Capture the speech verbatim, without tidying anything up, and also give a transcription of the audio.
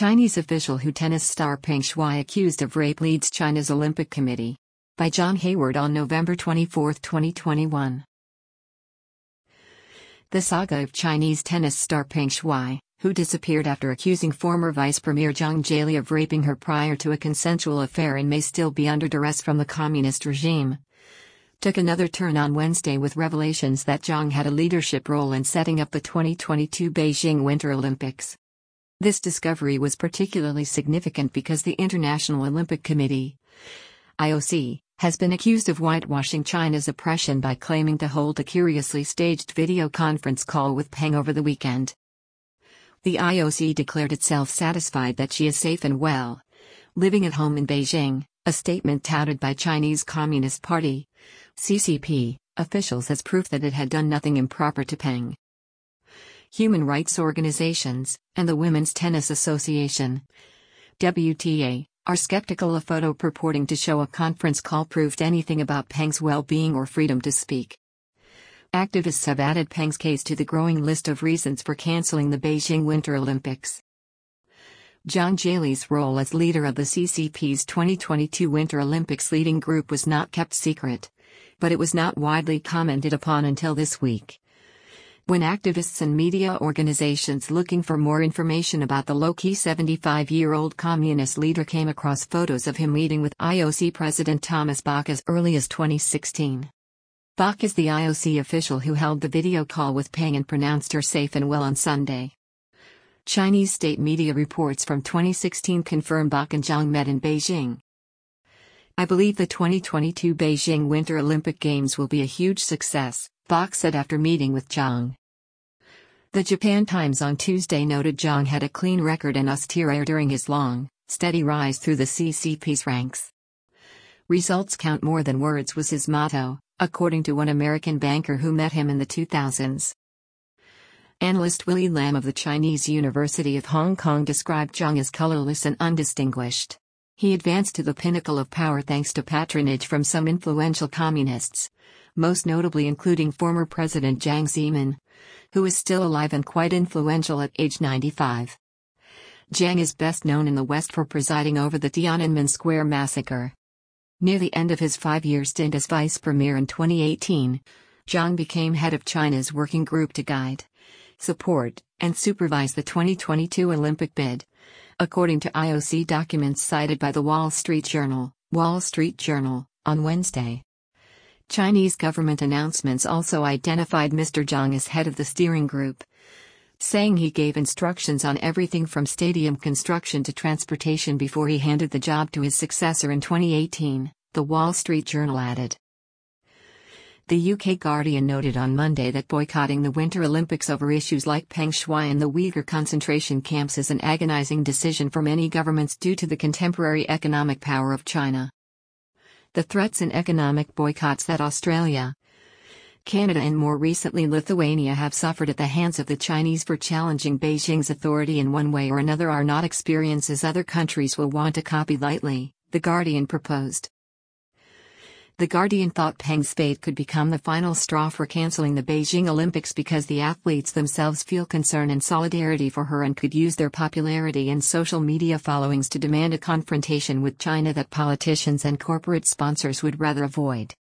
Chinese official who tennis star Peng Shuai accused of rape leads China's Olympic Committee. By John Hayward on November twenty-fourth, twenty twenty-one. The saga of Chinese tennis star Peng Shuai, who disappeared after accusing former Vice Premier Zhang Jieli of raping her prior to a consensual affair and may still be under duress from the communist regime, took another turn on Wednesday with revelations that Zhang had a leadership role in setting up the twenty twenty-two Beijing Winter Olympics. This discovery was particularly significant because the International Olympic Committee, I O C, has been accused of whitewashing China's oppression by claiming to hold a curiously staged video conference call with Peng over the weekend. The I O C declared itself satisfied that she is safe and well, living at home in Beijing, a statement touted by Chinese Communist Party, C C P, officials as proof that it had done nothing improper to Peng. Human rights organizations, and the Women's Tennis Association, W T A, are skeptical a photo purporting to show a conference call proved anything about Peng's well-being or freedom to speak. Activists have added Peng's case to the growing list of reasons for canceling the Beijing Winter Olympics. Zhang Jieli's role as leader of the C C P's twenty twenty-two Winter Olympics leading group was not kept secret, but it was not widely commented upon until this week, when activists and media organizations looking for more information about the low-key seventy-five-year-old communist leader came across photos of him meeting with I O C President Thomas Bach as early as twenty sixteen. Bach is the I O C official who held the video call with Peng and pronounced her safe and well on Sunday. Chinese state media reports from twenty sixteen confirm Bach and Zhang met in Beijing. "I believe the twenty twenty-two Beijing Winter Olympic Games will be a huge success," Bach said after meeting with Zhang. The Japan Times on Tuesday noted Zhang had a clean record and austere air during his long, steady rise through the C C P's ranks. "Results count more than words" was his motto, according to one American banker who met him in the two thousands. Analyst Willie Lam of the Chinese University of Hong Kong described Zhang as colorless and undistinguished. He advanced to the pinnacle of power thanks to patronage from some influential communists, most notably including former President Jiang Zemin, who is still alive and quite influential at age ninety-five. Jiang is best known in the West for presiding over the Tiananmen Square massacre. Near the end of his five-year stint as vice premier in twenty eighteen, Zhang became head of China's working group to guide, support, and supervise the twenty twenty-two Olympic bid, according to I O C documents cited by the Wall Street Journal, Wall Street Journal, on Wednesday. Chinese government announcements also identified Mister Zhang as head of the steering group, saying he gave instructions on everything from stadium construction to transportation before he handed the job to his successor in twenty eighteen, the Wall Street Journal added. The U K Guardian noted on Monday that boycotting the Winter Olympics over issues like Peng Shuai and the Uyghur concentration camps is an agonizing decision for many governments due to the contemporary economic power of China. The threats and economic boycotts that Australia, Canada and more recently Lithuania have suffered at the hands of the Chinese for challenging Beijing's authority in one way or another are not experiences other countries will want to copy lightly, The Guardian proposed. The Guardian thought Peng's fate could become the final straw for cancelling the Beijing Olympics because the athletes themselves feel concern and solidarity for her and could use their popularity and social media followings to demand a confrontation with China that politicians and corporate sponsors would rather avoid.